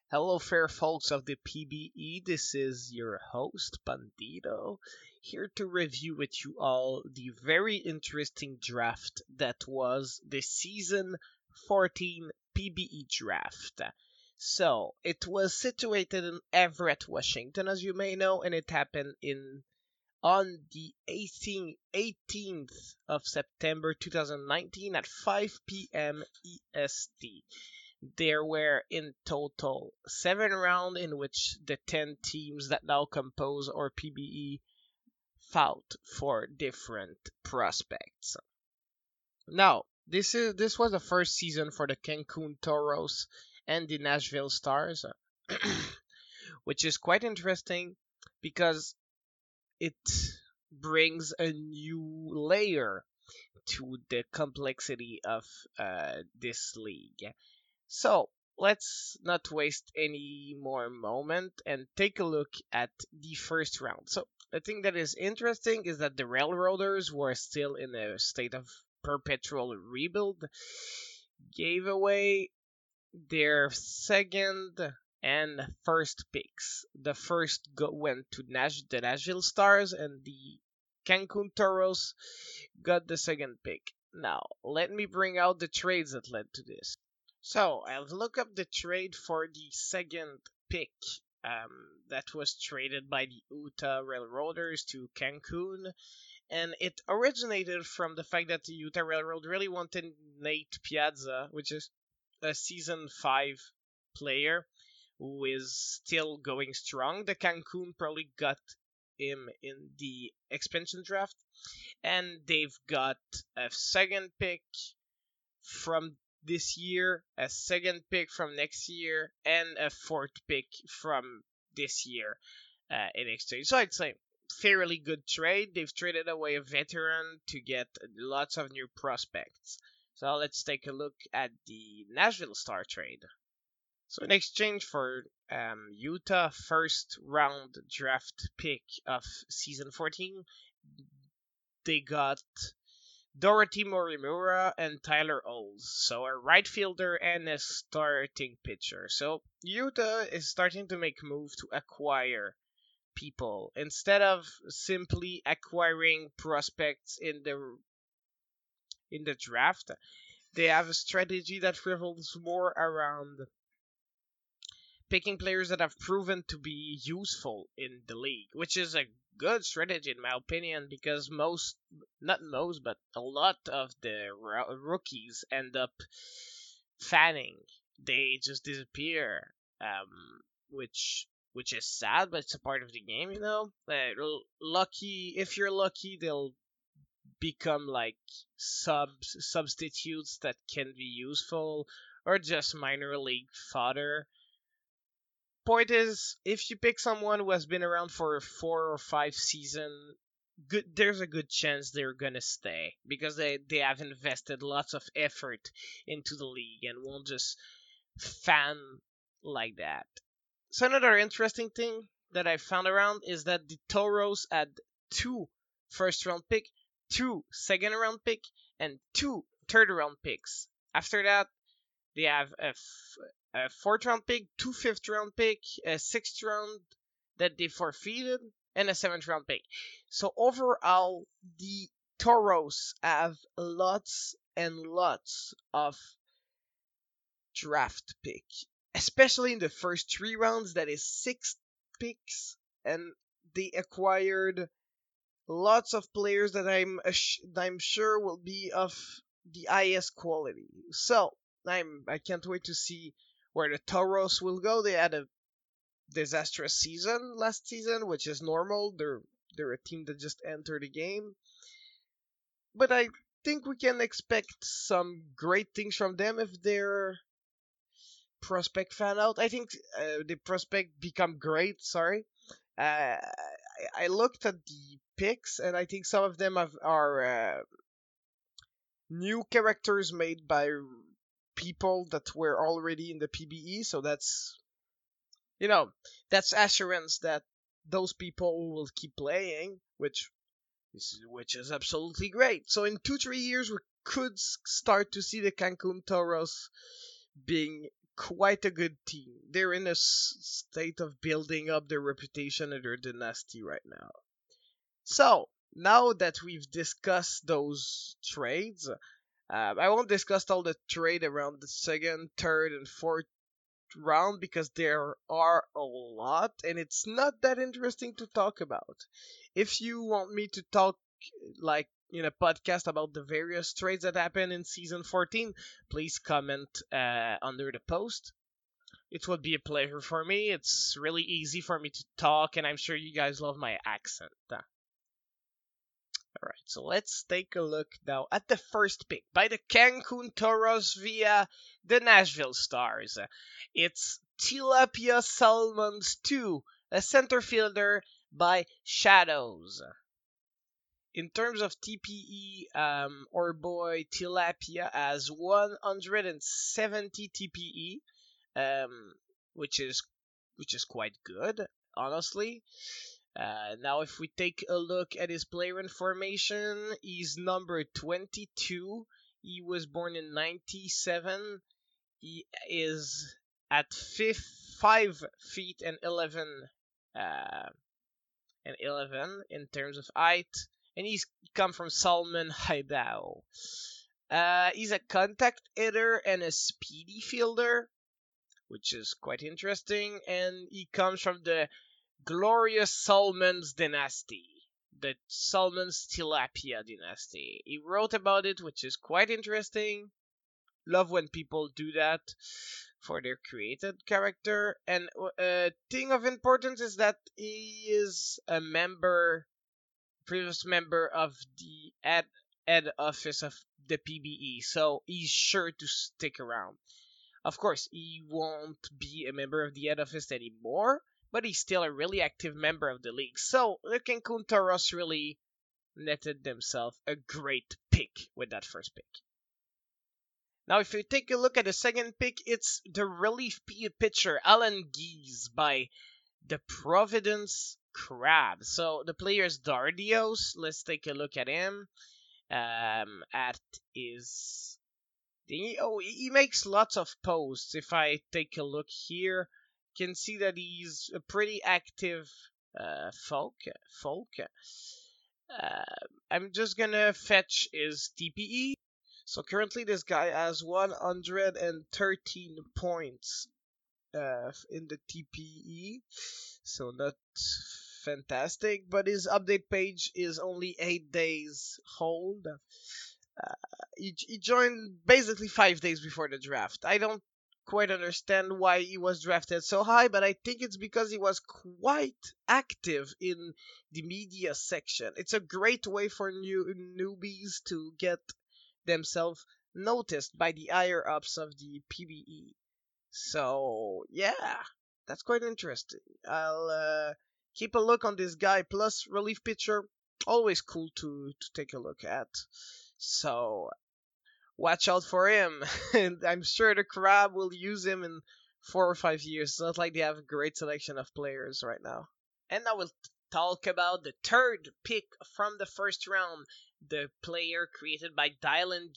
Hello, fair folks of the PBE. This is your host, Bandito, here to review with you all the very interesting draft that was the Season 14 PBE draft. So, it was situated in Everett, Washington, as you may know, and it happened on the 18th of September 2019 at 5 p.m. EST. There were in total 7 rounds in which the 10 teams that now compose our PBE fought for different prospects. Now, this was the first season for the Cancun Toros and the Nashville Stars, which is quite interesting because it brings a new layer to the complexity of this league. So let's not waste any more moment and take a look at the first round. So the thing that is interesting is that the Railroaders were still in a state of perpetual rebuild, gave away their second and first picks. The first went to the Nashville Stars, and the Cancun Toros got the second pick. Now, let me bring out the trades that led to this. So, I've looked up the trade for the second pick that was traded by the Utah Railroaders to Cancun, and it originated from the fact that the Utah Railroad really wanted Nate Piazza, which is a season 5 player who is still going strong. The Cancun probably got him in the expansion draft, and they've got a second pick from this year, a second pick from next year, and a fourth pick from this year in exchange. So I'd say fairly good trade. They've traded away a veteran to get lots of new prospects. So let's take a look at the Nashville Star trade. So in exchange for Utah first round draft pick of season 14, they got Dorothy Morimura and Tyler Oles, so a right fielder and a starting pitcher. So Utah is starting to make moves to acquire people instead of simply acquiring prospects in the draft. They have a strategy that revolves more around picking players that have proven to be useful in the league, which is a good strategy in my opinion because not most, but a lot of the rookies end up fanning. They just disappear, which is sad, but it's a part of the game, you know. Lucky, if you're lucky, they'll become like substitutes that can be useful or just minor league fodder. Point is, if you pick someone who has been around for 4 or 5 seasons, there's a good chance they're gonna stay because they have invested lots of effort into the league and won't just fan like that. So another interesting thing that I found around is that the Toros had 2 first round pick, 2 second round pick, and 2 third round picks. After that, they have a fourth round pick, 2 fifth round pick, a sixth round that they forfeited, and a seventh round pick. So overall, the Toros have lots and lots of draft pick, especially in the first 3 rounds. That is 6 picks, and they acquired lots of players that I'm sure will be of the highest quality. So I can't wait to see where the Toros will go. They had a disastrous season last season, which is normal. They're a team that just entered the game, but I think we can expect some great things from them if their prospect fan out. I think the prospect become great. Sorry, I looked at the picks, and I think some of them are new characters made by people that were already in the PBE. So you know that's assurance that those people will keep playing, which is absolutely great. So in 2 3 years we could start to see the Cancun Toros being quite a good team. They're in a state of building up their reputation and their dynasty right now. So, now that we've discussed those trades, I won't discuss all the trade around the second, third, and fourth round because there are a lot and it's not that interesting to talk about. If you want me to talk like in a podcast about the various trades that happened in season 14, please comment under the post. It would be a pleasure for me. It's really easy for me to talk, and I'm sure you guys love my accent. Alright, so let's take a look now at the first pick by the Cancun Toros via the Nashville Stars. It's Tilapia Salmons 2, a center fielder by Shadows. In terms of TPE, our boy Tilapia has 170 TPE, which is quite good, honestly. Now, if we take a look at his player information, he's number 22. He was born in 97. He is at 5 feet and 11 in terms of height, and he's come from Salmon, Idaho. He's a contact hitter and a speedy fielder, which is quite interesting, and he comes from the glorious Salmons dynasty, the Salmons Tilapia dynasty. He wrote about it, which is quite interesting. Love when people do that for their created character. And a thing of importance is that he is a previous member of the ed office of the PBE, so he's sure to stick around. Of course, he won't be a member of the head office anymore, but he's still a really active member of the league. So the Cancun Toros really netted themselves a great pick with that first pick. Now, if you take a look at the second pick, it's the relief pitcher Alan Geese by the Providence Crabs. So the player is Dardios. Let's take a look at him. At his he makes lots of posts. If I take a look here, you can see that he's a pretty active folk. I'm just gonna fetch his TPE. So currently this guy has 113 points in the TPE. So not fantastic, but his update page is only 8 days old. He joined basically 5 days before the draft. I don't quite understand why he was drafted so high, but I think it's because he was quite active in the media section. It's a great way for newbies to get themselves noticed by the higher ups of the PBE. So yeah, that's quite interesting. I'll keep a look on this guy. Plus relief pitcher, always cool to take a look at. So watch out for him. And I'm sure the Crab will use him in 4 or 5 years. It's not like they have a great selection of players right now. And now we'll talk about the third pick from the first round. The player created by Dylan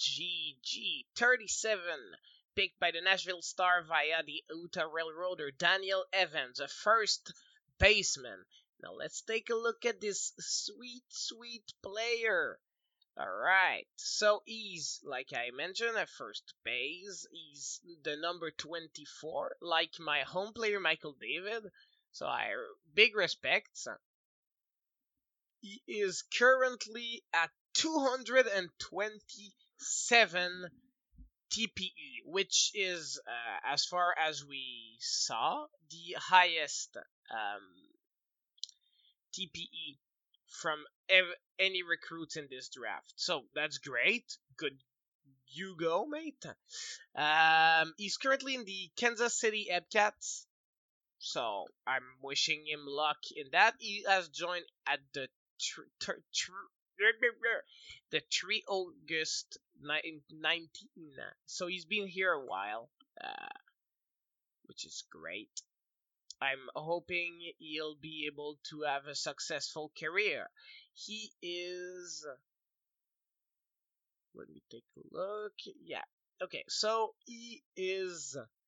G37, picked by the Nashville Star via the Utah Railroader, Daniel Evans, a first baseman. Now let's take a look at this sweet player. Alright, so he's, like I mentioned, at first base. He's the number 24, like my home player Michael David. So I big respects. He is currently at 227 TPE, which is, as far as we saw, the highest TPE from any recruits in this draft. So that's great. Good, you go, mate. He's currently in the Kansas City Epcats, so I'm wishing him luck in that. He has joined at the 3 August 19, so he's been here a while, which is great. I'm hoping he'll be able to have a successful career. He is. Let me take a look. Yeah. Okay, so he is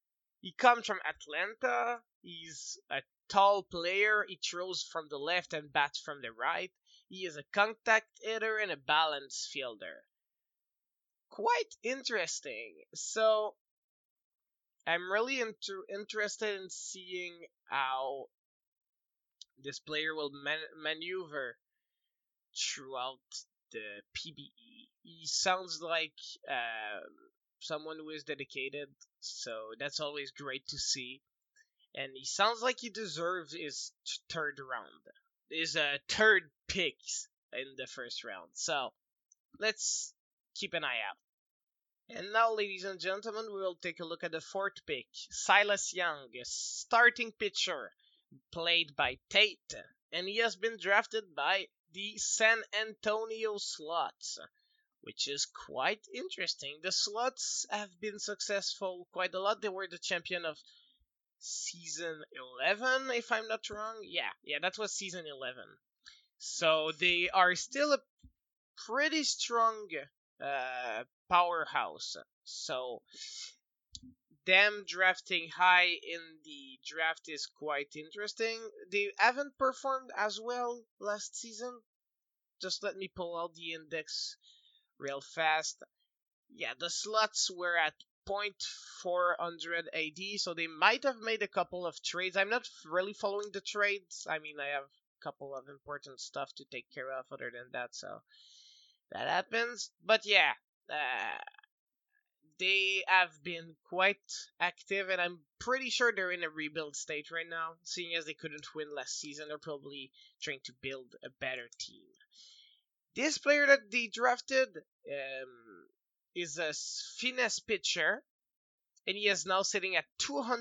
He comes from Atlanta. He's a tall player. He throws from the left and bats from the right. He is a contact hitter and a balance fielder. Quite interesting. So I'm really interested in seeing how this player will maneuver throughout the PBE. He sounds like someone who is dedicated, so that's always great to see. And he sounds like he deserves his third round, his third picks in the first round. So let's keep an eye out. And now, ladies and gentlemen, we will take a look at the fourth pick, Silas Young, a starting pitcher played by Tate, and he has been drafted by the San Antonio Slots, which is quite interesting. The Slots have been successful quite a lot. They were the champion of season 11, if I'm not wrong. Yeah, that was season 11. So they are still a pretty strong powerhouse. So them drafting high in the draft is quite interesting. They haven't performed as well last season. Just let me pull out the index real fast. Yeah, the slots were at 0.400 AD, so they might have made a couple of trades. I'm not really following the trades. I mean, I have a couple of important stuff to take care of other than that, so that happens. But yeah, uh, they have been quite active, and I'm pretty sure they're in a rebuild state right now. Seeing as they couldn't win last season, they're probably trying to build a better team. This player that they drafted is a finesse pitcher, and he is now sitting at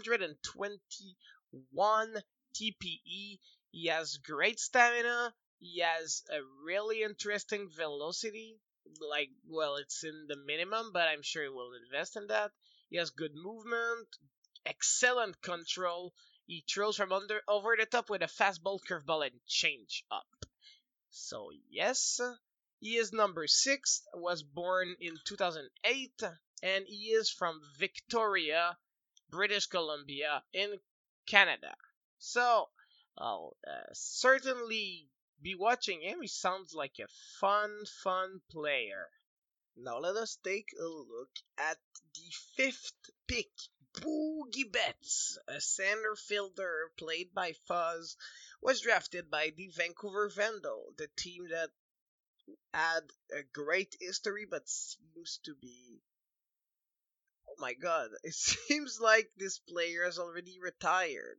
221 TPE. He has great stamina. He has a really interesting velocity. Like, well, it's in the minimum, but I'm sure he will invest in that. He has good movement, excellent control. He throws from over the top with a fastball, curveball, and change up. So yes, he is number 6, was born in 2008, and he is from Victoria, British Columbia in Canada. So I'll certainly be watching him. He sounds like a fun player. Now let us take a look at the 5th pick. Boogie Betts, a center fielder played by Fuzz, was drafted by the Vancouver Vandal, the team that had a great history but seems to be. Oh my god, it seems like this player has already retired.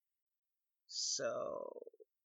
So,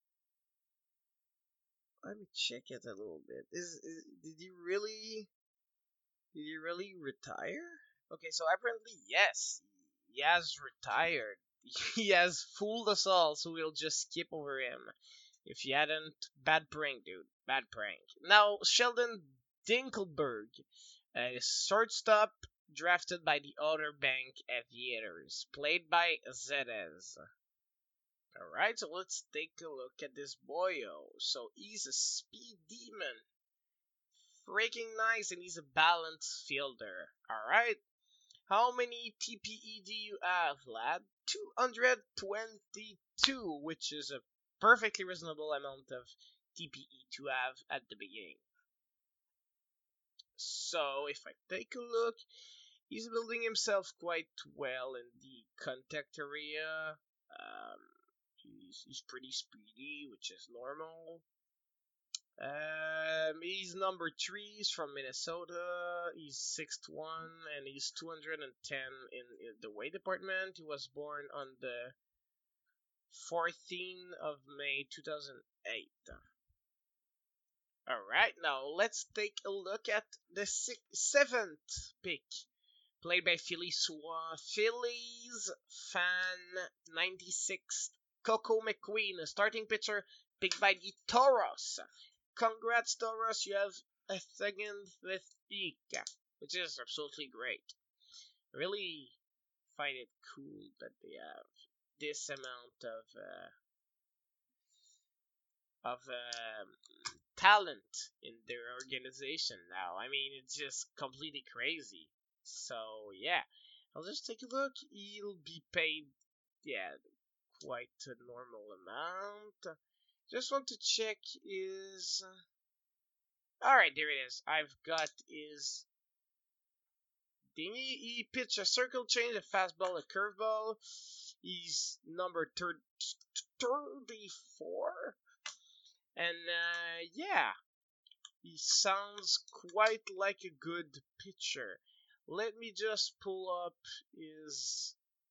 let me check it a little bit. Did he really. Did he really retire? Okay, so apparently, yes, he has retired. He has fooled us all, so we'll just skip over him. If you hadn't, bad prank, dude. Bad prank. Now, Sheldon Dinkelberg, a shortstop drafted by the Outer Bank Aviators, played by Zedez. Alright, so let's take a look at this boyo. So he's a speed demon. Freaking nice, and he's a balanced fielder. Alright, how many TPE do you have, lad? 222, which is a perfectly reasonable amount of TPE to have at the beginning. So, if I take a look, he's building himself quite well in the contact area. He's pretty speedy, which is normal. He's number 3. He's from Minnesota. He's 6'1", and he's 210 in the weight department. He was born on the 14th of May 2008. Alright, now let's take a look at the 7th pick. Played by Phillies fan 96, Coco McQueen, a starting pitcher picked by the Toros. Congrats, Toros, you have a second with pick, which is absolutely great. Really find it cool that they have this amount of talent in their organization now. I mean, it's just completely crazy. So yeah, I'll just take a look. He'll be paid, yeah, quite a normal amount. Just want to check is. Alright, there it is. I've got is. He pitched a circle change, a fastball, a curveball. He's number 34. And yeah, he sounds quite like a good pitcher. Let me just pull up his.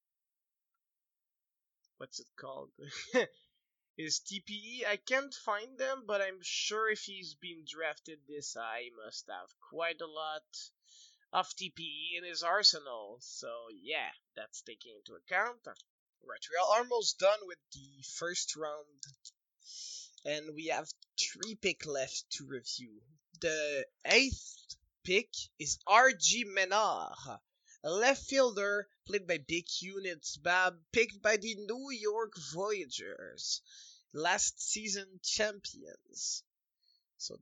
What's it called? His TPE. I can't find them, but I'm sure if he's been drafted this high, he must have quite a lot of TPE in his arsenal. So yeah, that's taken into account. Right, we are almost done with the first round, and we have 3 picks left to review. The 8th pick is R.G. Menard, a left fielder played by Big Units Bab, picked by the New York Voyagers, last season champions. So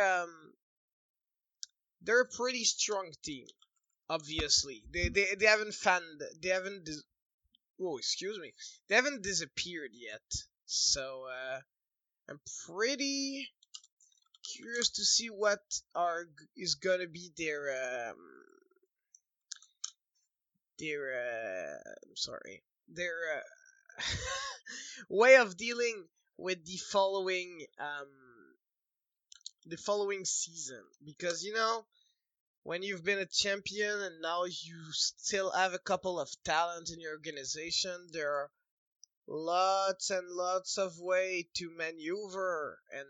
they're a pretty strong team. Obviously, they haven't oh, excuse me, they haven't disappeared yet. So I'm pretty curious to see what is gonna be I'm sorry, their way of dealing with the following season, because when you've been a champion and now you still have a couple of talent in your organization, there are lots and lots of way to maneuver and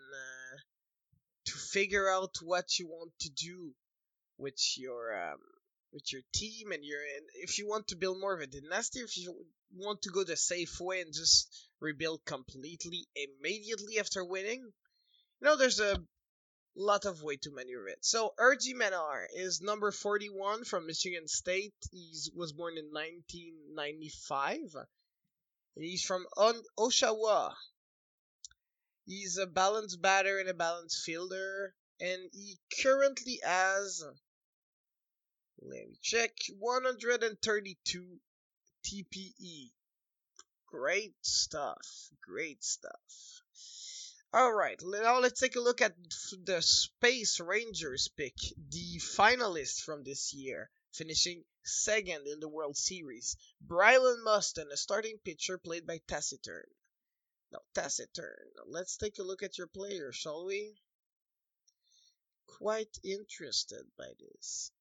to figure out what you want to do with your team, and if you want to build more of a dynasty, if you want to go the safe way and just rebuild completely immediately after winning, there's a lot of way to maneuver it. So R.G. Menard is number 41 from Michigan State. He was born in 1995. He's from Oshawa. He's a balanced batter and a balanced fielder, and he currently has, let me check, 132 TPE. Great stuff. Great stuff. Alright, now let's take a look at the Space Rangers pick, the finalist from this year, finishing second in the World Series. Brylan Muston, a starting pitcher played by Taciturn. Now, Taciturn, let's take a look at your player, shall we? Quite interested by this.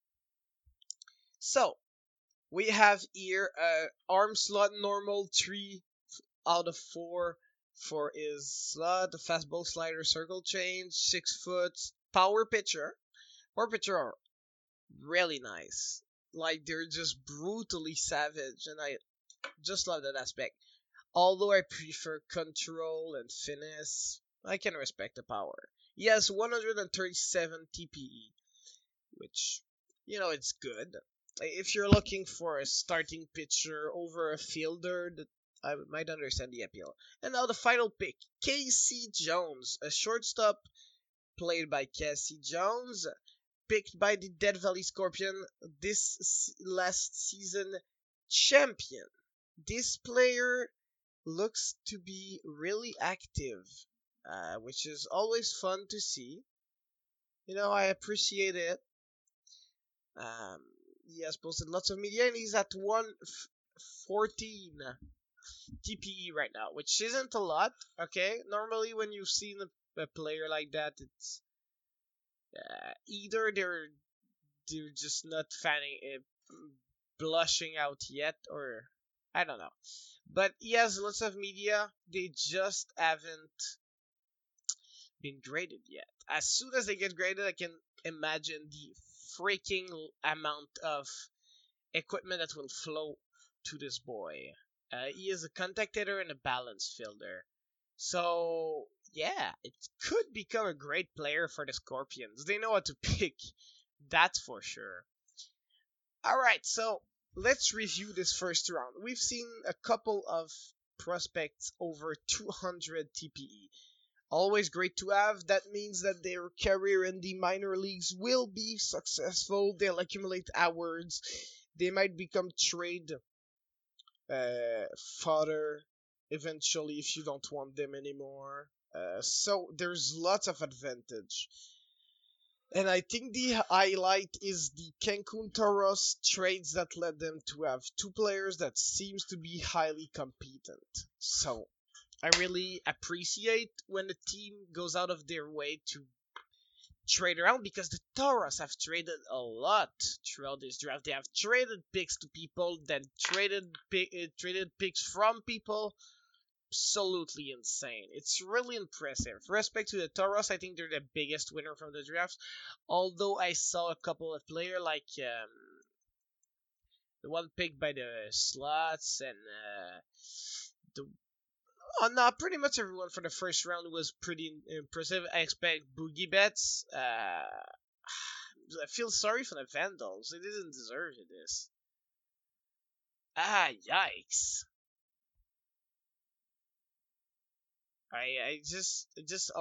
So, we have here arm slot normal 3 out of 4 for his slot, the fastball, slider, circle change, 6 foot, power pitcher. Power pitcher are really nice. Like, they're just brutally savage, and I just love that aspect. Although I prefer control and finesse, I can respect the power. He has 137 TPE, which, it's good. If you're looking for a starting pitcher over a fielder, I might understand the appeal. And now the final pick, Casey Jones, a shortstop played by Casey Jones, picked by the Death Valley Scorpion, this last season champion. This player looks to be really active, which is always fun to see. I appreciate it. He has posted lots of media, and he's at 114 TPE right now, which isn't a lot. Okay, normally when you've seen a player like that, it's either they're just not fanning it, blushing out yet, or I don't know. But he has lots of media. They just haven't been graded yet. As soon as they get graded, I can imagine the freaking amount of equipment that will flow to this boy. He is a contact hitter and a balanced fielder. So, yeah, it could become a great player for the Scorpions. They know how to pick, that's for sure. Alright, so let's review this first round. We've seen a couple of prospects over 200 TPE. Always great to have. That means that their career in the minor leagues will be successful. They'll accumulate awards. They might become trade fodder eventually if you don't want them anymore. So there's lots of advantage. And I think the highlight is the Cancun Toros trades that led them to have two players that seems to be highly competent. So I really appreciate when the team goes out of their way to trade around because the Toros have traded a lot throughout this draft. They have traded picks to people, then traded picks from people. Absolutely insane. It's really impressive. Respect to the Toros, I think they're the biggest winner from the draft. Although I saw a couple of players like the one picked by the Slots and the no, pretty much everyone for the first round was pretty impressive. I expect Boogie Bets. I feel sorry for the Vandals. They didn't deserve this. Yikes. I just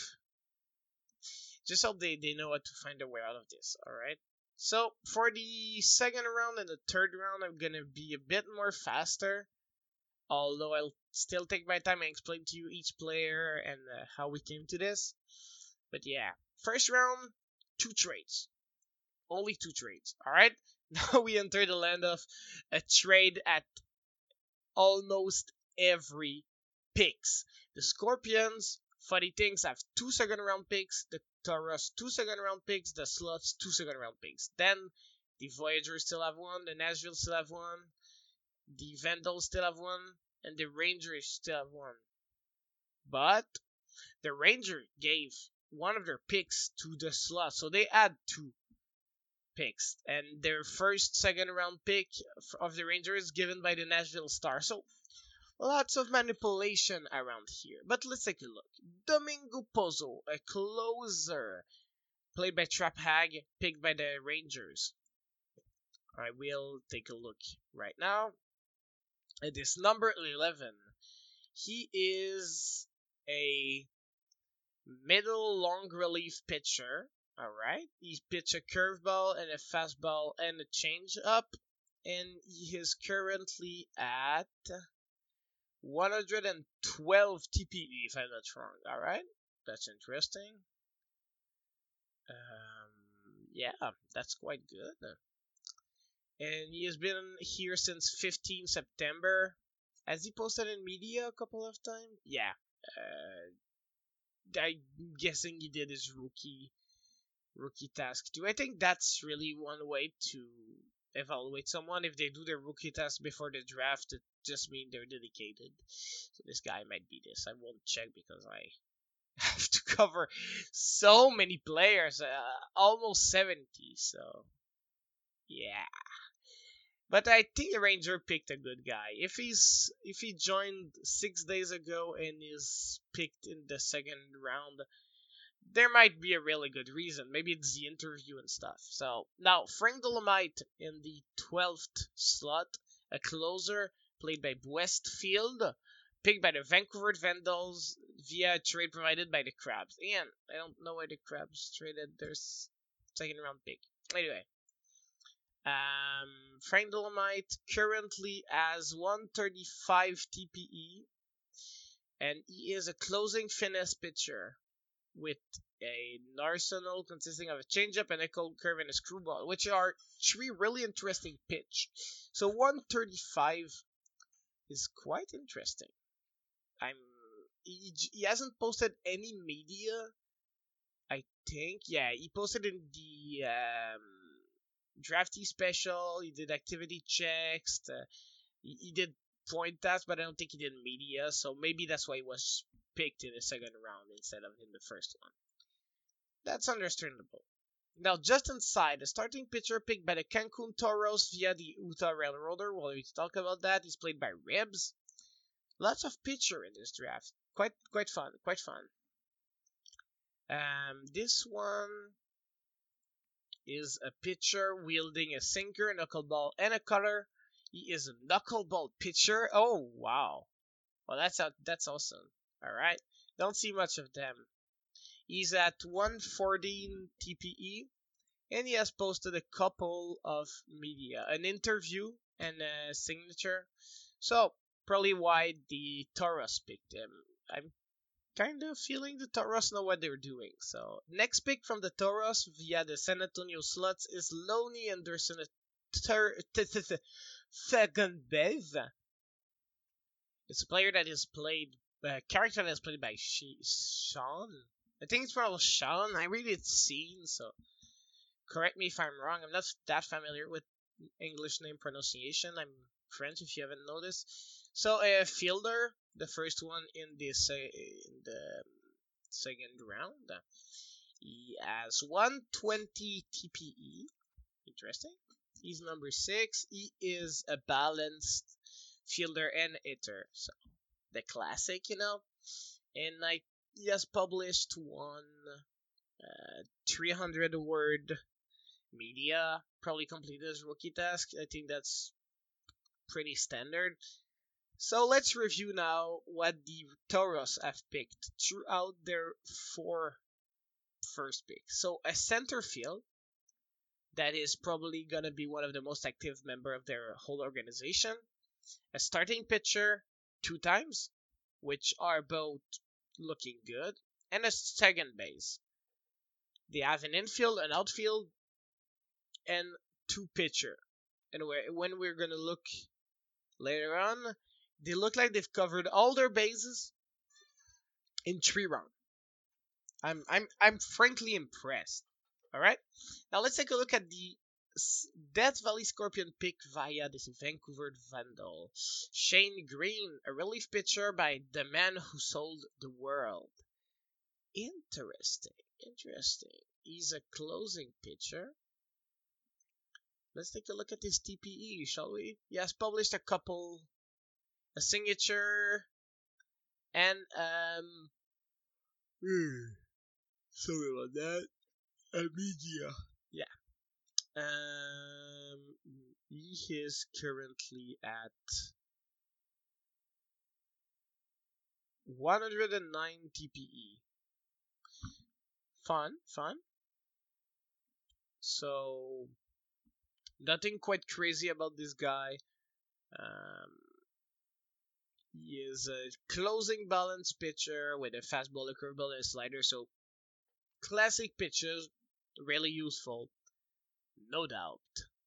hope they know how to find a way out of this. All right. So for the second round and the third round, I'm gonna be a bit more faster. Although I'll still take my time and explain to you each player and how we came to this. But yeah, first round, two trades. Only two trades. All right. Now we enter the land of a trade at almost every picks. The Scorpions, funny things, have two second round picks. The Taurus, two second round picks. The Sluts, two second round picks. Then the Voyagers still have one. The Nashville still have one. The Vandals still have one. And the Rangers still have one. But the Ranger gave one of their picks to the Sluts. So they had two picks. And their first second round pick of the Rangers given by the Nashville Star. So lots of manipulation around here. But let's take a look. Domingo Pozo, a closer, played by Trap Hag, picked by the Rangers. I will take a look right now. It is number 11. He is a middle long relief pitcher. Alright. He pitched a curveball and a fastball and a changeup. And he is currently at 112 TPE, if I'm not wrong. Alright, that's interesting. Yeah, that's quite good. And he has been here since 15 September. Has he posted in media a couple of times? Yeah. I'm guessing he did his rookie task too. I think that's really one way to evaluate someone. If they do their rookie task before the draft, it just means they're dedicated. So this guy might be this. I won't check because I have to cover so many players, almost 70. So yeah, but I think the Ranger picked a good guy. If he joined 6 days ago and is picked in the second round, there might be a really good reason. Maybe it's the interview and stuff. So now Frank Dolomite in the 12th slot, a closer played by Westfield, picked by the Vancouver Vandals via a trade provided by the Crabs. And I don't know why the Crabs traded their second round pick. Anyway, Frank Dolomite currently has 135 TPE, and he is a closing finesse pitcher with an arsenal consisting of a changeup, and a cold curve, and a screwball, which are three really interesting pitch. So 135 is quite interesting. He hasn't posted any media. I think, yeah, he posted in the drafty special. He did activity checks. He did point tasks, but I don't think he did media. So maybe that's why he was picked in the second round instead of in the first one. That's understandable. Now, just inside, the starting pitcher picked by the Cancun Toros via the Utah Railroader. While we talk about that, he's played by Ribs. Lots of pitcher in this draft. Quite fun. Quite fun. This one is a pitcher wielding a sinker, knuckleball, and a cutter. He is a knuckleball pitcher. Oh wow! Well, that's awesome. All right, don't see much of them. He's at 114 TPE, and he has posted a couple of media, an interview and a signature. So probably why the Toros picked him. I'm kind of feeling the Toros know what they're doing. So next pick from the Toros via the San Antonio Sluts is Lonnie Anderson Fagenbev. It's a player that is played, character that is played by Sean. I think it's probably Sean. I read it Scene, so correct me if I'm wrong. I'm not that familiar with English name pronunciation. I'm French, if you haven't noticed. So a fielder, the first one in the second round. He has 120 TPE. Interesting. He's number 6. He is a balanced fielder and hitter. So the classic, And he has published one 300 word media, probably completed his rookie task. I think that's pretty standard. So let's review now what the Toros have picked throughout their 4 first picks. So a center field that is probably gonna be one of the most active member of their whole organization. A starting pitcher 2 times, which are both looking good, and a second base. They have an infield, an outfield, and 2 pitcher. And when we're gonna look later on, they look like they've covered all their bases in 3 rounds. I'm frankly impressed. All right, now let's take a look at the Death Valley Scorpion pick via this Vancouver Vandal. Shane Green, a relief pitcher by the man who sold the world. Interesting. He's a closing pitcher. Let's take a look at his TPE, shall we? He has published a signature, and sorry about that. A media. Yeah. He is currently at 109 TPE. Fun. So nothing quite crazy about this guy. He is a closing balance pitcher with a fastball, a curveball, and a slider. So classic pitches, really useful, no doubt.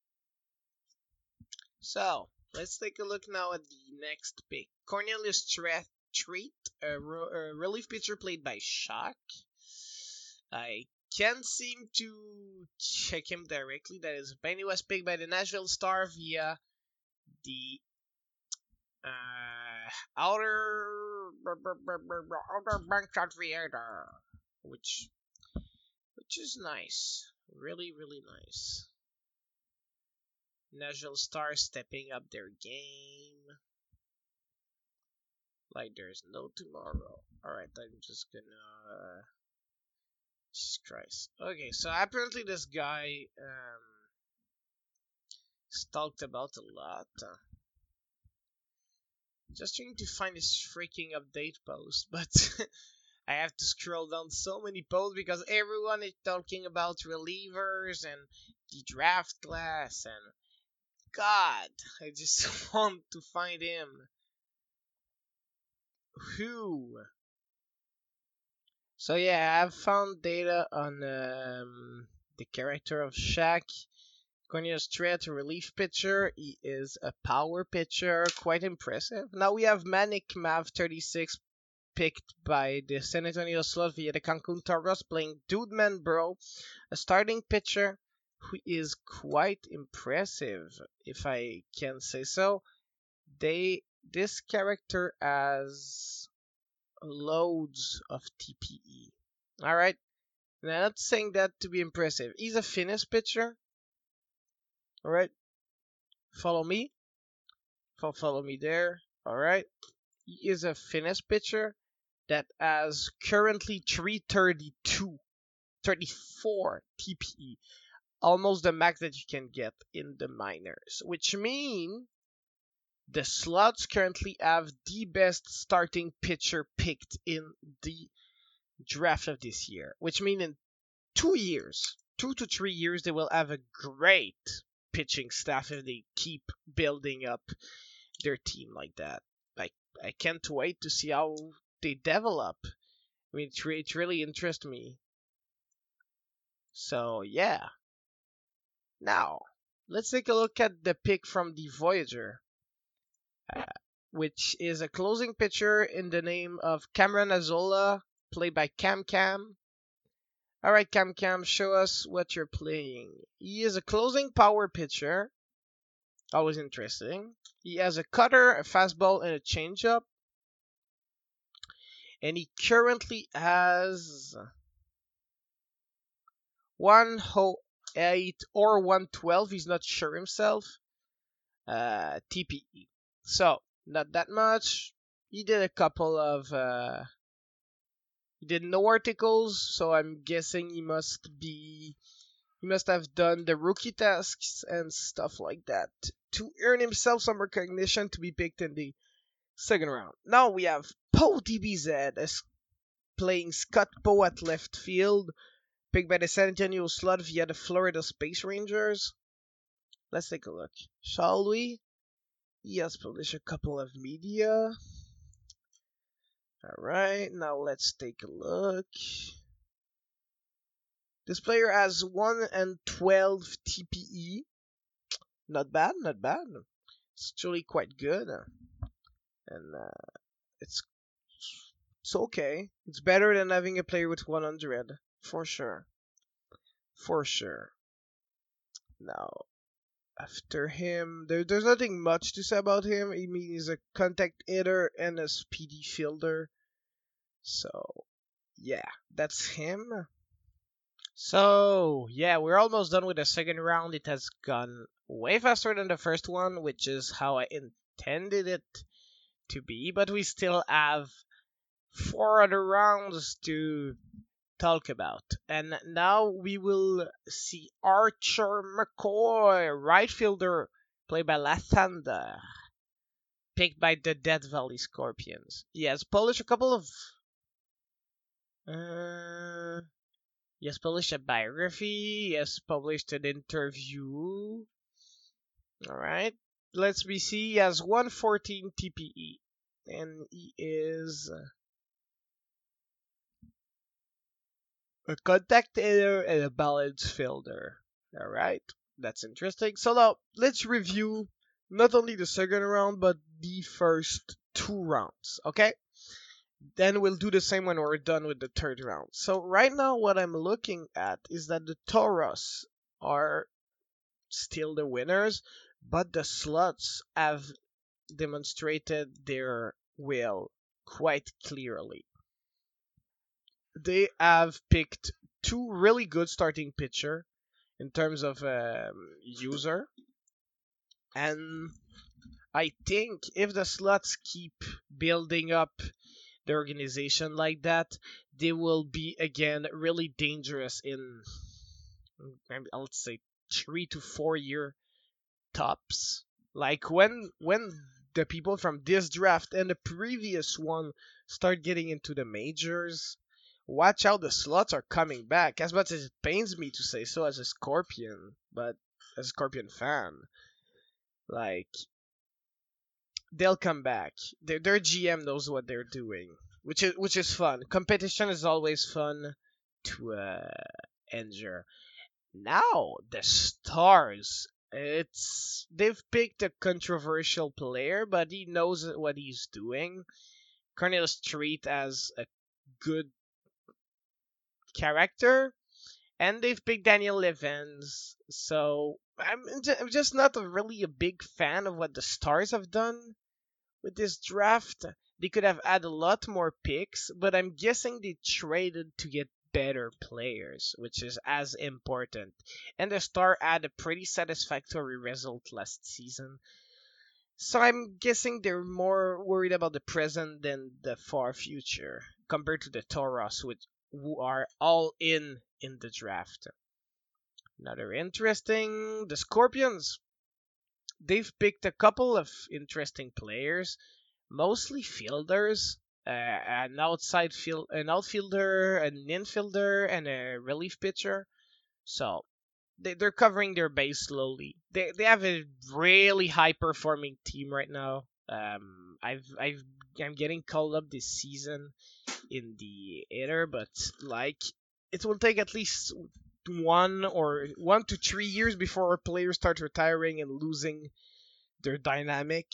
So let's take a look now at the next pick. Cornelius Treat, a relief pitcher played by Shaq. I can't seem to check him directly. That is, Benny was picked by the Nashville Star via the outer Bank Theater, which is nice, really nice. Nashville Star stepping up their game like there's no tomorrow. All right, I'm just gonna. Jesus Christ. Okay, so apparently this guy is talked about a lot. Just trying to find his freaking update post, but I have to scroll down so many posts because everyone is talking about relievers and the draft class, and God, I just want to find him. Who? So yeah, I've found data on the character of Shaq. Cornelius Treat, a relief pitcher. He is a power pitcher, quite impressive. Now we have Manic Mav 36 picked by the San Antonio Slot via the Cancun Toros, playing Dude Man Bro, a starting pitcher who is quite impressive, if I can say so. This character has loads of TPE. All right, and I'm not saying that to be impressive. He's a Finnish pitcher. All right, follow me. Follow me there. All right, he is a Finnish pitcher that has currently 332, 34 TPE, almost the max that you can get in the minors, which means the Slots currently have the best starting pitcher picked in the draft of this year, which means in 2 years, 2 to 3 years, they will have a great pitching staff if they keep building up their team like that. Like, I can't wait to see how they develop. I mean, it really interests me. So, yeah. Now, let's take a look at the pick from the Voyager, uh, which is a closing pitcher in the name of Cameron Azola, played by Cam Cam. Alright, Cam Cam, show us what you're playing. He is a closing power pitcher. Always interesting. He has a cutter, a fastball, and a changeup. And he currently has 108 or 112. He's not sure himself. TPE. So, not that much. He did a couple of. He did no articles, so I'm guessing he must have done the rookie tasks and stuff like that to earn himself some recognition to be picked in the second round. Now we have Poe DBZ as playing Scott Poe at left field, picked by the San Antonio slot via the Florida Space Rangers. Let's take a look, shall we? He has published a couple of media. Alright, now let's take a look. This player has 1 and 12 TPE. Not bad, not bad. It's actually quite good. And it's okay. It's better than having a player with 100, for sure. For sure. Now, after him, there's nothing much to say about him. I mean, he's a contact hitter and a speedy fielder. So, yeah, that's him. So, yeah, we're almost done with the second round. It has gone way faster than the first one, which is how I intended it to be. But we still have 4 other rounds to talk about. And now we will see Archer McCoy, right fielder, played by Lathander, picked by the Death Valley Scorpions. He has published a couple of. He has published a biography. He has published an interview. Alright. Let's see. He has 114 TPE. And he is a contact hitter and a balance fielder. Alright. That's interesting. So now, let's review not only the second round, but the first 2 rounds. Okay? Then we'll do the same when we're done with the third round. So right now what I'm looking at is that the Toros are still the winners, but the Sluts have demonstrated their will quite clearly. They have picked 2 really good starting pitcher in terms of user, and I think if the Sluts keep building up the organization like that, they will be again really dangerous in, I'll say, 3 to 4 year tops. Like when the people from this draft and the previous one start getting into the majors, watch out, the Sluts are coming back. As much as it pains me to say so as a Scorpion, but as a Scorpion fan, like, they'll come back. Their GM knows what they're doing, which is fun. Competition is always fun to endure. Now the Stars. They've picked a controversial player, but he knows what he's doing. Cornelius Street as a good character, and they've picked Daniel Evans. So I'm just not really a big fan of what the Stars have done with this draft. They could have had a lot more picks, but I'm guessing they traded to get better players, which is as important. And the Star had a pretty satisfactory result last season. So I'm guessing they're more worried about the present than the far future, compared to the Toros, who are all in the draft. Another interesting, the Scorpions. They've picked a couple of interesting players, mostly fielders, an outfielder, an infielder, and a relief pitcher. So they're covering their base slowly. They have a really high performing team right now. I'm getting called up this season in the Inter, but like it will take at least 1 to 3 years before our players start retiring and losing their dynamic.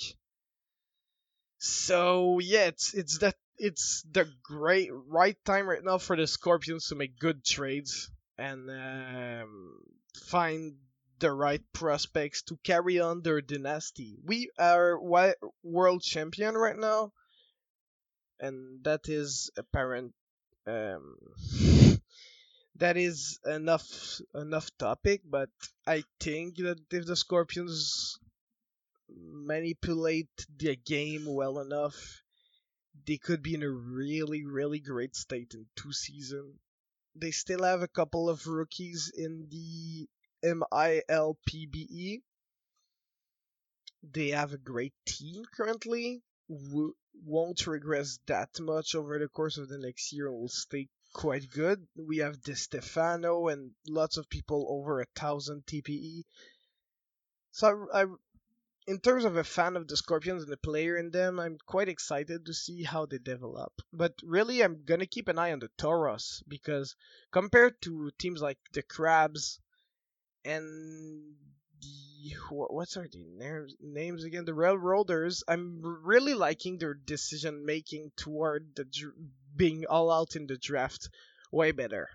So yeah, it's the great right time right now for the Scorpions to make good trades and find the right prospects to carry on their dynasty. We are world champion right now, and that is apparent. Um, that is enough topic, but I think that if the Scorpions manipulate the game well enough, they could be in a really, really great state in 2 seasons. They still have a couple of rookies in the MILPBE. They have a great team currently. Won't regress that much over the course of the next year and will stay quite good. We have Di Stefano and lots of people over 1,000 TPE. So in terms of a fan of the Scorpions and the player in them, I'm quite excited to see how they develop. But really, I'm gonna keep an eye on the Toros because compared to teams like the Crabs and the what's our names again? The Railroaders. I'm really liking their decision making toward being all out in the draft. Way better.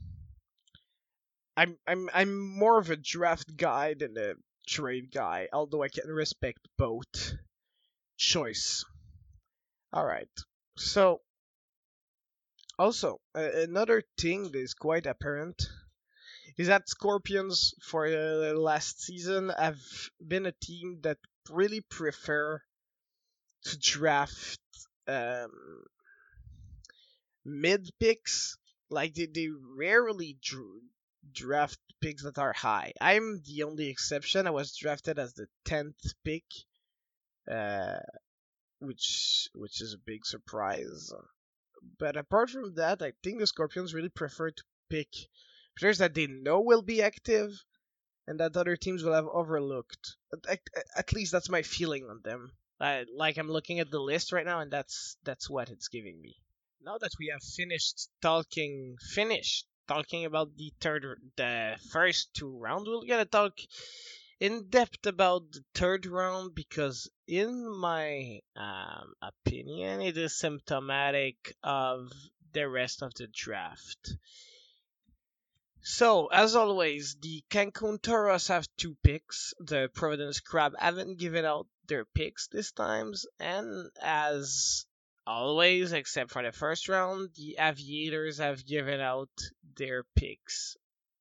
I'm more of a draft guy than a trade guy, although I can respect both choice. All right. So, also, another thing that is quite apparent is that Scorpions for the last season have been a team that really prefer to draft um, mid picks. Like they rarely draft picks that are high. I'm the only exception. I was drafted as the 10th pick, uh, which is a big surprise. But apart from that, I think the Scorpions really prefer to pick players that they know will be active and that other teams will have overlooked. At least that's my feeling on them. Like I'm looking at the list right now, and that's what it's giving me. Now that we have finished talking about the first two rounds, we're gonna talk in depth about the third round because, in my opinion, it is symptomatic of the rest of the draft. So, as always, the Cancun Toros have 2 picks. The Providence Crab haven't given out their picks this times, and as always, except for the first round, the Aviators have given out their picks.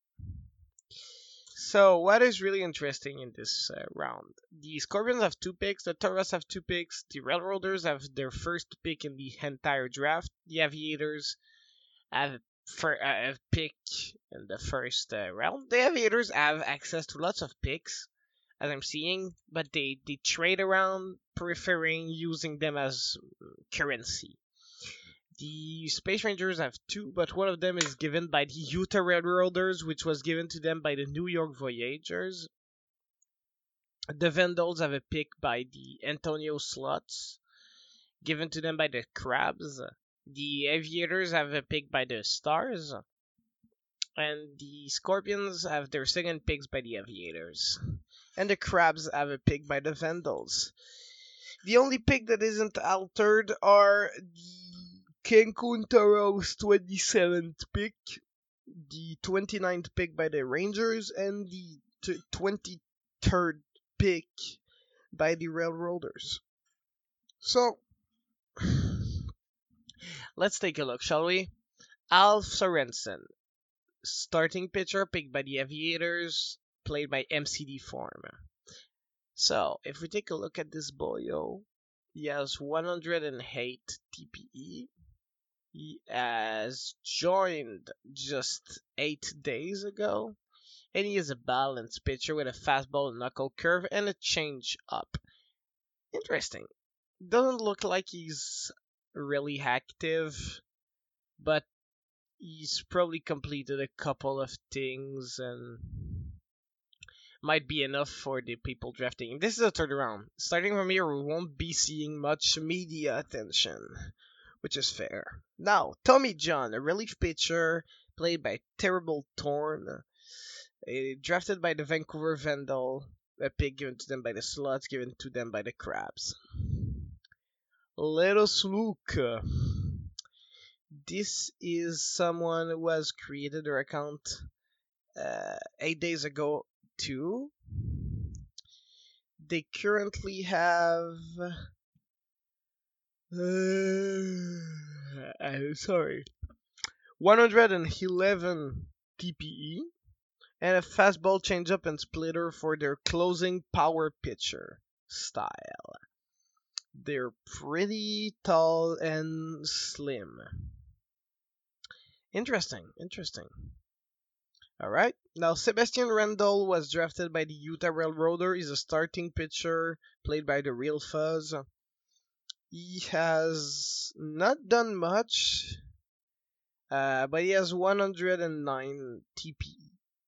So, what is really interesting in this round? The Scorpions have 2 picks, the Toros have 2 picks, the Railroaders have their first pick in the entire draft, the Aviators have for a pick in the first round. The Aviators have access to lots of picks, as I'm seeing, but they trade around, preferring using them as currency. The Space Rangers have 2, but one of them is given by the Utah Railroaders, which was given to them by the New York Voyagers. The Vandals have a pick by the Antonio Slots, given to them by the Crabs. The Aviators have a pick by the Stars. And the Scorpions have their second picks by the Aviators. And the Crabs have a pick by the Vandals. The only pick that isn't altered are the Cancun Toros 27th pick, the 29th pick by the Rangers, and the 23rd pick by the Railroaders. So, let's take a look, shall we? Alf Sorensen, starting pitcher picked by the Aviators, played by MCD form. So, if we take a look at this boyo, he has 108 TPE. He has joined just 8 days ago, and he is a balanced pitcher with a fastball, knuckle curve, and a change up. Interesting. Doesn't look like he's really active, but he's probably completed a couple of things and might be enough for the people drafting. This is a third round. Starting from here, we won't be seeing much media attention, which is fair. Now, Tommy John, a relief pitcher played by Terrible Thorn, drafted by the Vancouver Vandal, a pick given to them by the Sluts, given to them by the Crabs. Let us look. This is someone who has created their account 8 days ago too. They currently have sorry, 111 TPE and a fastball changeup and splitter for their closing power pitcher style. They're pretty tall and slim. Interesting. Alright, now Sebastian Randall was drafted by the Utah Railroader. He's a starting pitcher played by the Real Fuzz. He has not done much, but he has 109 TP.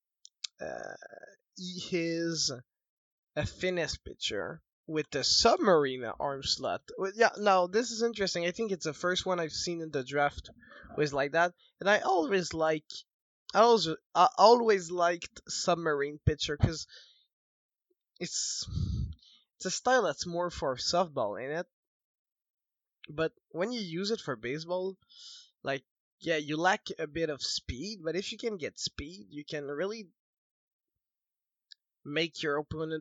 He is a finesse pitcher with a submarine arm slot. Yeah, now this is interesting. I think it's the first one I've seen in the draft was like that, and I always liked submarine pitcher because it's a style that's more for softball, ain't it? But when you use it for baseball, like, yeah, you lack a bit of speed, but if you can get speed, you can really make your opponent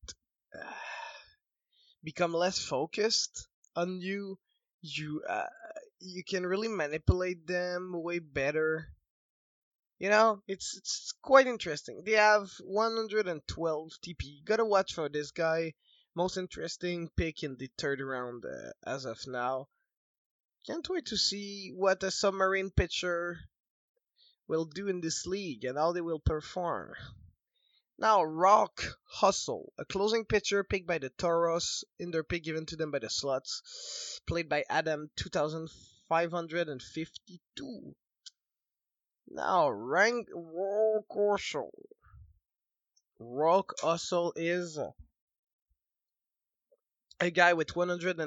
become less focused on you. You can really manipulate them way better. You know, it's quite interesting. They have 112 TP. Gotta watch for this guy. Most interesting pick in the third round as of now. Can't wait to see what a submarine pitcher will do in this league and how they will perform. Now, Rock Hustle, a closing pitcher picked by the Toros in their pick given to them by the Sluts, played by Adam 2552. Now, rank Rock Hustle. Rock Hustle is a guy with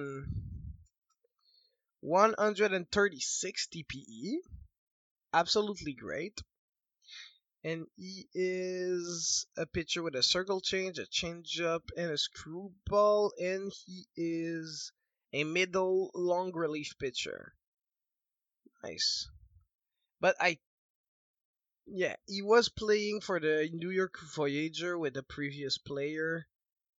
136 TPE. Absolutely great. And he is a pitcher with a circle change, a changeup, and a screwball. And he is a middle long relief pitcher. Nice. But he was playing for the New York Voyager with the previous player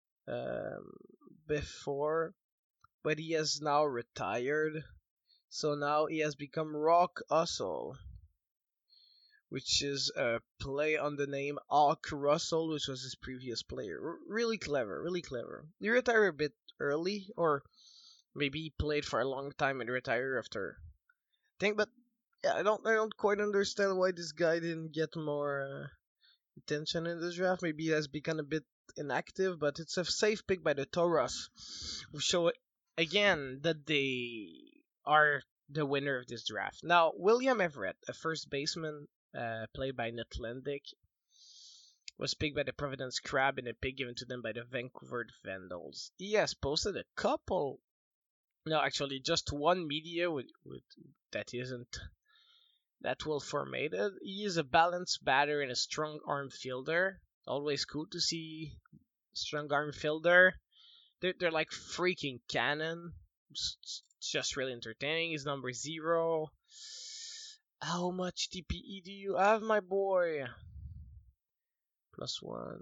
before, but he has now retired. So now he has become Rock Hustle, which is a play on the name Hawk Russell, which was his previous player. Really clever. He retired a bit early, or maybe he played for a long time and retired after. But yeah, I don't quite understand why this guy didn't get more attention in this draft. Maybe he has become a bit inactive, but it's a safe pick by the Toros, who show again that they are the winner of this draft. Now, William Everett, a first baseman played by Natlandic, was picked by the Providence Crab in a pick given to them by the Vancouver Vandals. He has posted a couple, no, actually just one media with that isn't that well formatted. He is a balanced batter and a strong arm fielder. Always cool to see strong arm fielder. They're like freaking cannon. It's just really entertaining. He's number 0. How much TPE do you have, my boy? +1,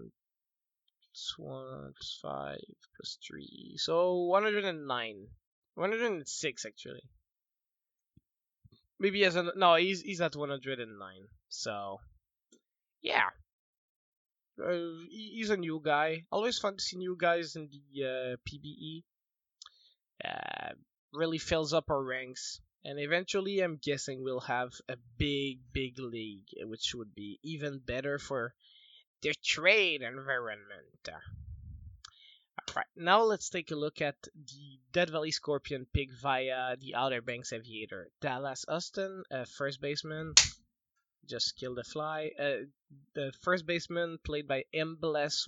+1, +5, +3. So 109. 106 actually. Maybe he has no, he's at 109. So yeah. He's a new guy. Always fun to see new guys in the PBE. Really fills up our ranks. And eventually, I'm guessing we'll have a big league, which would be even better for the trade environment. Right, now let's take a look at the Dead Valley Scorpion pick via the Outer Banks Aviator. Dallas Austin, first baseman, just killed the fly. The first baseman played by Mbless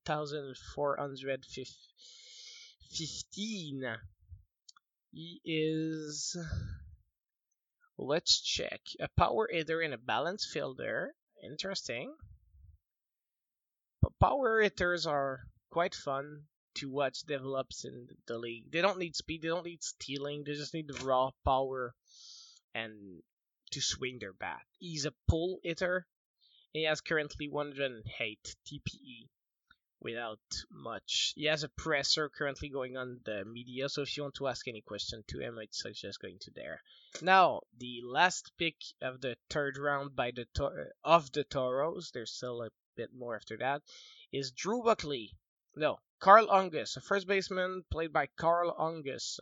1415. He is, let's check, a power hitter and a balance fielder. Interesting. But power hitters are quite fun to watch develops in the league. They don't need speed, they don't need stealing, they just need the raw power and to swing their bat. He's a pull hitter. He has currently 108 TPE without much. He has a presser currently going on the media, so if you want to ask any question to him, I'd suggest going to there. Now, the last pick of the third round by the of the Toros, there's still a bit more after that, is Drew Buckley. No, Carl Ungus, a first baseman played by Carl Ungus.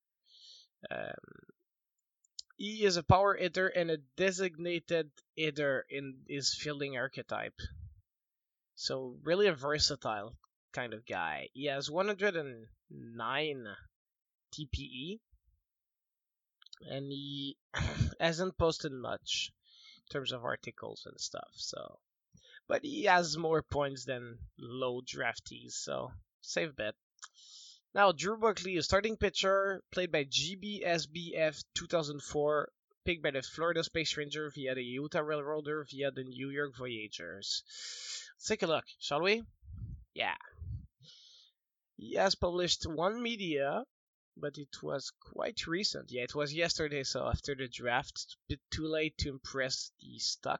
He is a power hitter and a designated hitter in his fielding archetype. So really a versatile kind of guy. He has 109 TPE and he hasn't posted much in terms of articles and stuff. So, but he has more points than low draftees, so safe bet. Now, Drew Buckley, a starting pitcher, played by GBSBF 2004, picked by the Florida Space Ranger via the Utah Railroader via the New York Voyagers. Let's take a look, shall we? Yeah. He has published one media, but it was quite recent. Yeah, it was yesterday, so after the draft, it's a bit too late to impress the stock.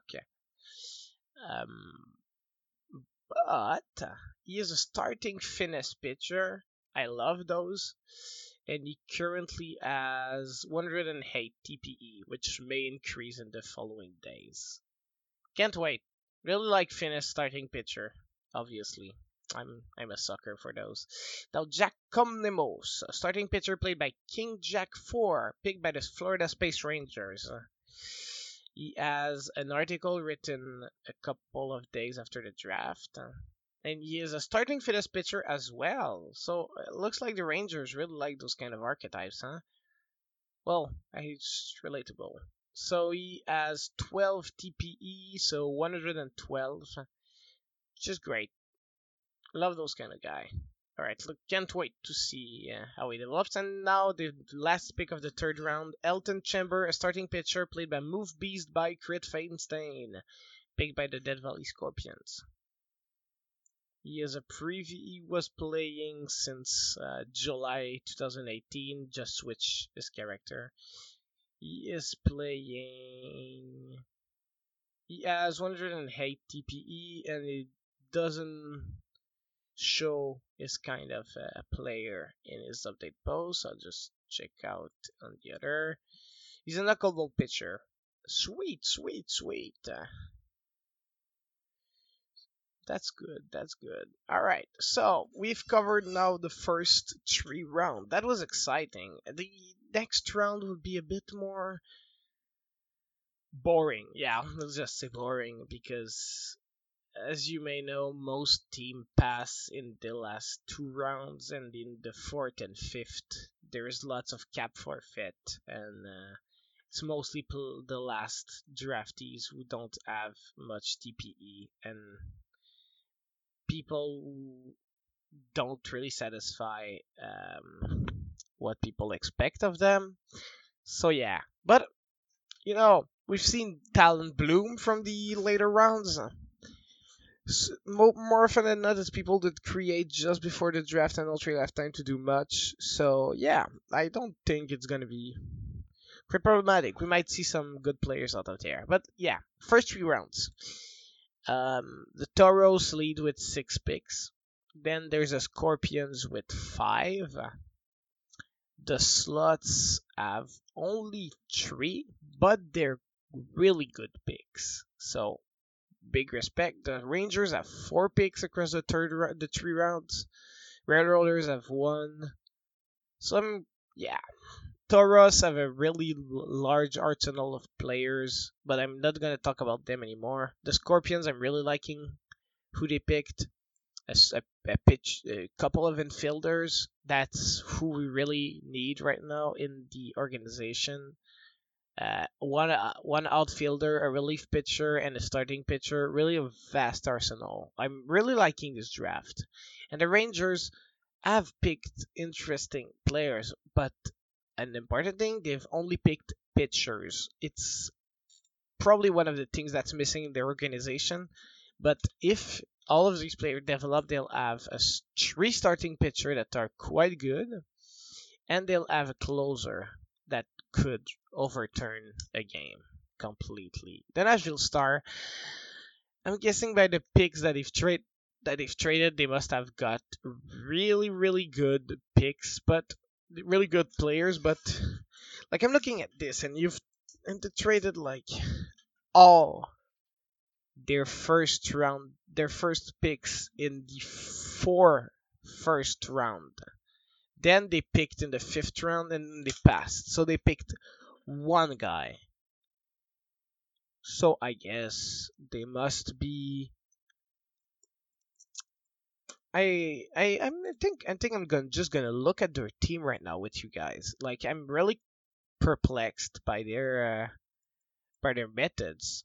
But he is a starting finesse pitcher. I love those. And he currently has 108 TPE, which may increase in the following days. Can't wait. Really like finesse starting pitcher, obviously. I'm a sucker for those. Now, Jack Comnemos, a starting pitcher played by King Jack 4, picked by the Florida Space Rangers. He has an article written a couple of days after the draft. And he is a starting finesse pitcher as well. So it looks like the Rangers really like those kind of archetypes, huh? Well, it's relatable. So he has 12 TPE, so 112, which is great. Love those kind of guy. Alright, look, can't wait to see how he develops. And now the last pick of the third round, Elton Chamber, a starting pitcher played by Move Beast by Crit Feinstein, picked by the Dead Valley Scorpions. He was playing since July 2018, just switch his character. He has 108 TPE and it doesn't show his kind of player in his update post. I'll just check out on the other. He's a knuckleball pitcher. Sweet. That's good. Alright, so we've covered now the first 3 rounds. That was exciting. The next round will be a bit more boring. Yeah, let's just say boring because as you may know, most teams pass in the last 2 rounds, and in the 4th and 5th, there is lots of cap forfeit, and it's mostly the last draftees who don't have much TPE, and people who don't really satisfy what people expect of them. So yeah, but we've seen talent bloom from the later rounds. More often than not, it's people that create just before the draft and don't really have time to do much. So yeah, I don't think it's gonna be quite problematic. We might see some good players out of there. But yeah, first 3 rounds. The Toros lead with 6 picks. Then there's a Scorpions with 5. The Sluts have only 3, but they're really good picks. So big respect. The Rangers have 4 picks across the 3 rounds. Railroaders have 1. So Toros have a really large arsenal of players, but I'm not gonna talk about them anymore. The Scorpions, I'm really liking who they picked. a couple of infielders. That's who we really need right now in the organization. One outfielder, a relief pitcher, and a starting pitcher. Really a vast arsenal. I'm really liking this draft, and the Rangers have picked interesting players, but an important thing, they've only picked pitchers. It's probably one of the things that's missing in their organization. But if all of these players develop, they'll have three starting pitcher that are quite good, and they'll have a closer that could overturn a game completely. The Nashville Star, I'm guessing by the picks that they've traded, they must have got really, really good picks, but really good players. But like I'm looking at this, and they traded like all their first picks in the four first round. Then they picked in the fifth round and they passed. So they picked one guy. So I guess they must be. I think I'm just gonna look at their team right now with you guys. Like I'm really perplexed by their methods,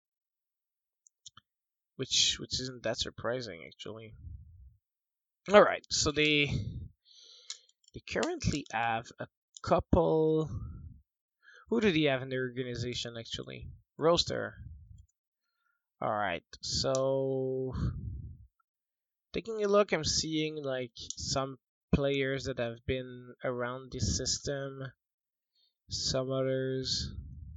which isn't that surprising actually. All right, so they currently have a couple. Who do they have in their organization actually? Roster. All right, so taking a look, I'm seeing like some players that have been around this system. Some others.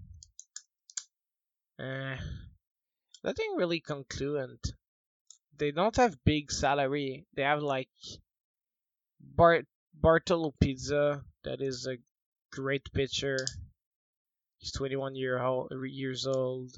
Eh, nothing really concluent. They don't have big salary. They have like Bart Bartolo Pizza, that is a great pitcher. He's years old.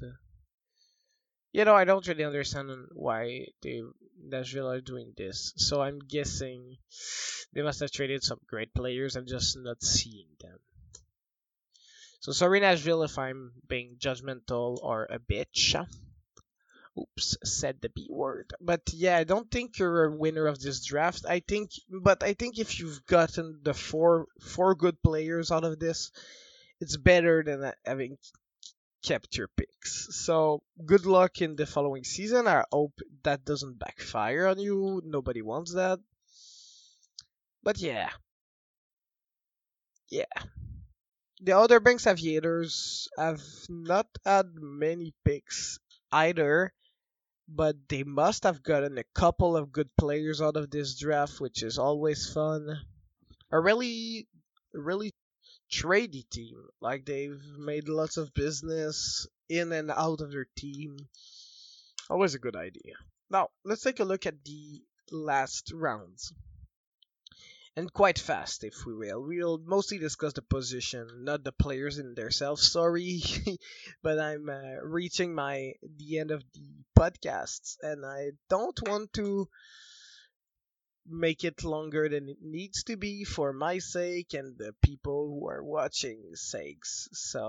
I don't really understand why Nashville are doing this. So I'm guessing they must have traded some great players. I'm just not seeing them. So sorry, Nashville, if I'm being judgmental or a bitch. Oops, said the B word. But yeah, I don't think you're a winner of this draft. I think if you've gotten the four good players out of this, it's better than having kept your picks. So good luck in the following season. I hope that doesn't backfire on you. Nobody wants that. But yeah. The Outer Banks Aviators have not had many picks either, but they must have gotten a couple of good players out of this draft, which is always fun. A really trady team. Like they've made lots of business in and out of their team. Always a good idea. Now, let's take a look at the last rounds. And quite fast, if we will. We'll mostly discuss the position, not the players in themselves. Sorry, but I'm reaching the end of the podcasts, and I don't want to make it longer than it needs to be for my sake and the people who are watching sakes.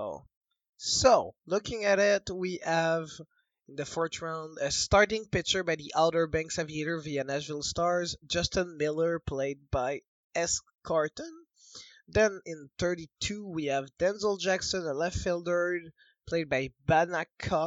So looking at it, we have in the fourth round a starting pitcher by the Outer Banks Aviator via Nashville Stars, Justin Miller, played by S. Carton. Then in 32, we have Denzel Jackson, a left fielder, played by Bannock,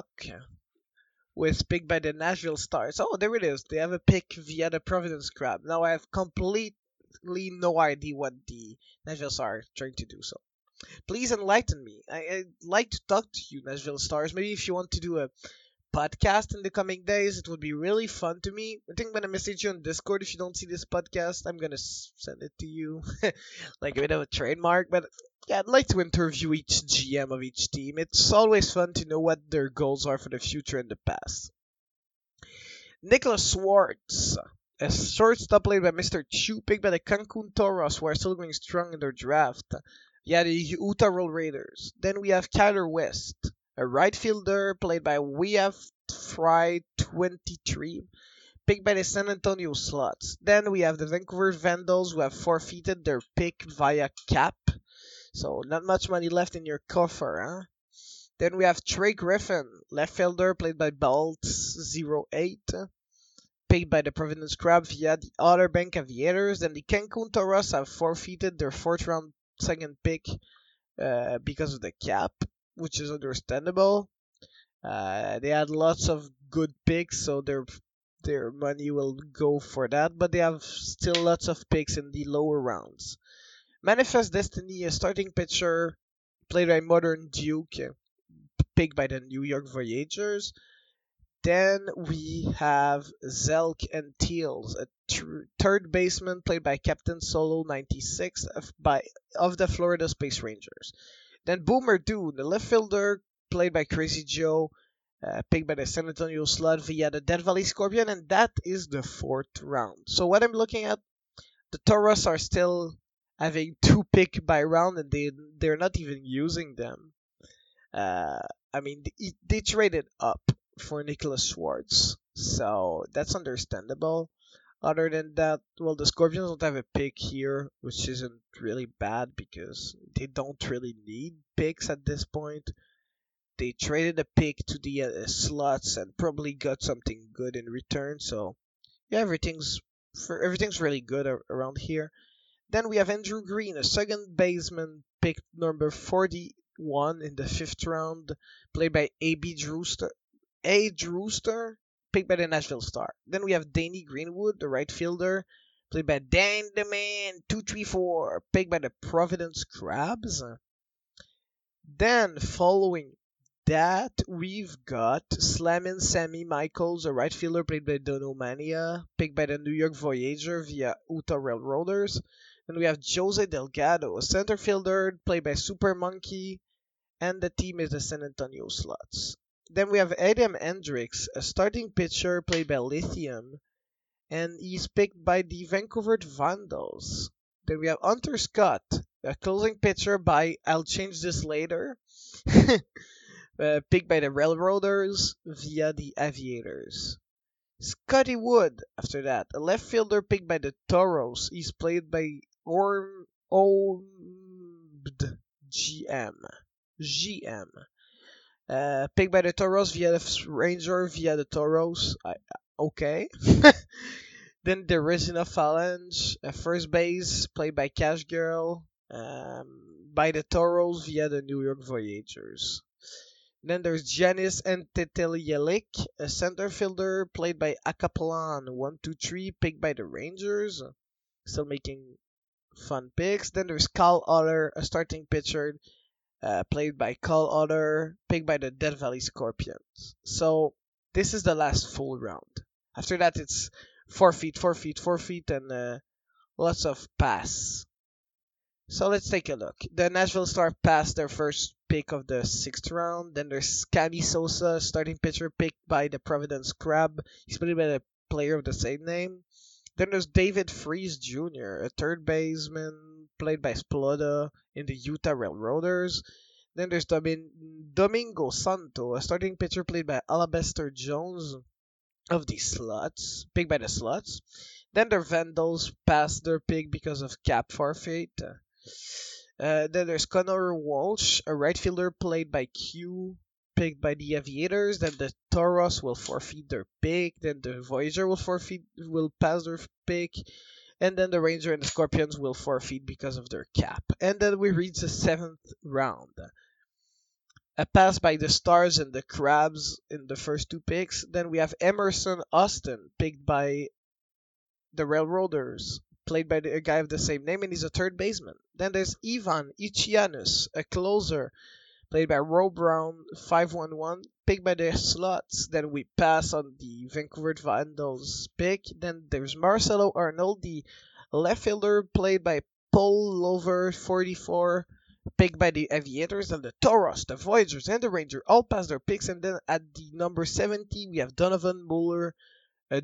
with pick by the Nashville Stars. Oh, there it is. They have a pick via the Providence Crab. Now I have completely no idea what the Nashville Stars are trying to do. So please enlighten me. I'd like to talk to you, Nashville Stars. Maybe if you want to do a podcast in the coming days, it would be really fun to me. I think I'm gonna message you on Discord if you don't see this podcast. I'm gonna send it to you, like a bit of a trademark. But yeah, I'd like to interview each GM of each team. It's always fun to know what their goals are for the future and the past. Nicholas Swartz, a shortstop played by Mr. Chu, picked by the Cancun Toros, who are still going strong in their draft. Yeah, the Utah Roll Raiders. Then we have Kyler West, a right fielder played by WF Fry 23, picked by the San Antonio Slots. Then we have the Vancouver Vandals, who have forfeited their pick via cap. So not much money left in your coffer, huh? Then we have Trey Griffin, left fielder played by Baltz 08. paid by the Providence Crab via the Outer Bank Aviators. Then the Cancun Toros have forfeited their fourth round second pick because of the cap, which is understandable. They had lots of good picks, so their money will go for that, but they have still lots of picks in the lower rounds. Manifest Destiny, a starting pitcher played by Modern Duke, picked by the New York Voyagers. Then we have Zelk and Teals, a third baseman played by Captain Solo 96 of the Florida Space Rangers. Then Boomer Dune, the left fielder played by Crazy Joe, picked by the San Antonio Slot via the Death Valley Scorpion, and that is the fourth round. So what I'm looking at, the Toros are still having two pick by round, and they're not even using them. Uh, I mean, they traded up for Nicholas Schwartz, so that's understandable. Other than that, well, the Scorpions don't have a pick here, which isn't really bad because they don't really need picks at this point. They traded a pick to the slots and probably got something good in return. So yeah, everything's really good around here. Then we have Andrew Green, a second baseman, picked number 41 in the fifth round, played by A.B. Drewster. A. Drewster, picked by the Nashville Star. Then we have Danny Greenwood, the right fielder, played by Dan the Man 234, picked by the Providence Crabs. Then following that, we've got Slammin' Sammy Michaels, a right fielder played by Donomania, picked by the New York Voyager via Utah Railroaders. Then we have Jose Delgado, a center fielder played by Super Monkey, and the team is the San Antonio Slots. Then we have Adam Hendricks, a starting pitcher played by Lithium, and he's picked by the Vancouver Vandals. Then we have Hunter Scott, a closing pitcher by, I'll change this later, picked by the Railroaders via the Aviators. Scotty Wood, after that, a left fielder picked by the Toros. He's played by GM. Picked by the Toros via the Ranger via the Toros. Okay. Then the Resina Phalange, a first base played by Cash Girl, by the Toros via the New York Voyagers. Then there's Janis Antetokounmpo, a center fielder played by Acaplan 123, picked by the Rangers. Still making fun picks. Then there's Cal Otter, a starting pitcher played by Cal Otter, picked by the Death Valley Scorpions. So this is the last full round. After that, it's forfeit, and lots of pass. So let's take a look. The Nashville Star passed their first pick of the sixth round. Then there's Scabby Sosa, starting pitcher picked by the Providence Crab. He's played by the player of the same name. Then there's David Freeze Jr., a third baseman played by Sploda in the Utah Railroaders. Then there's Domingo Santo, a starting pitcher played by Alabaster Jones of the Sluts, picked by the Sluts. Then the Vandals passed their pick because of cap forfeit. Then there's Connor Walsh, a right fielder played by Q, picked by the Aviators. Then the Toros will forfeit their pick. Then the Voyager will pass their pick. And then the Ranger and the Scorpions will forfeit because of their cap. And then we reach the seventh round. A pass by the Stars and the Crabs in the first two picks. Then we have Emerson Austin, picked by the Railroaders, played by a guy of the same name, and he's a third baseman. Then there's Ivan Ichianus, a closer, played by Roe Brown 511, picked by the Slots. Then we pass on the Vancouver Vandals pick. Then there's Marcelo Arnold, the left fielder, played by Paul Lover 44, picked by the Aviators. And the Toros, the Voyagers, and the Ranger all pass their picks. And then at the number 70, we have Donovan Muller, a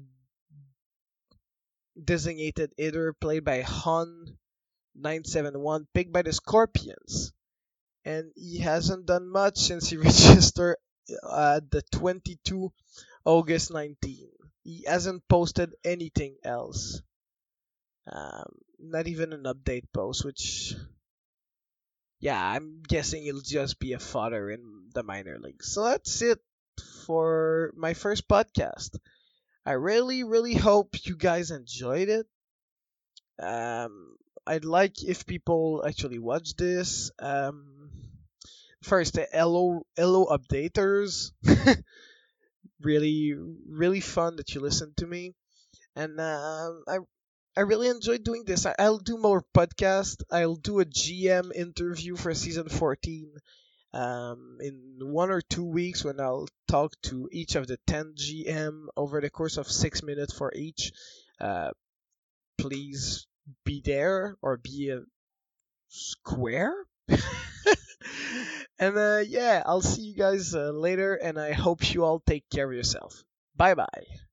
designated hitter played by Han 971, picked by the Scorpions. And he hasn't done much since he registered the 22 August 19. He hasn't posted anything else. Not even an update post, which, yeah, I'm guessing it'll just be a fodder in the minor leagues. So that's it for my first podcast. I really, really hope you guys enjoyed it. Um, I'd like if people actually watch this. First, the hello updaters. Really, really fun that you listened to me, and I really enjoyed doing this. I'll do more podcast. I'll do a GM interview for season 14 in 1 or 2 weeks when I'll talk to each of the 10 GM over the course of 6 minutes for each. Uh, Please be there or be a square. And yeah, I'll see you guys later, and I hope you all take care of yourself. Bye bye.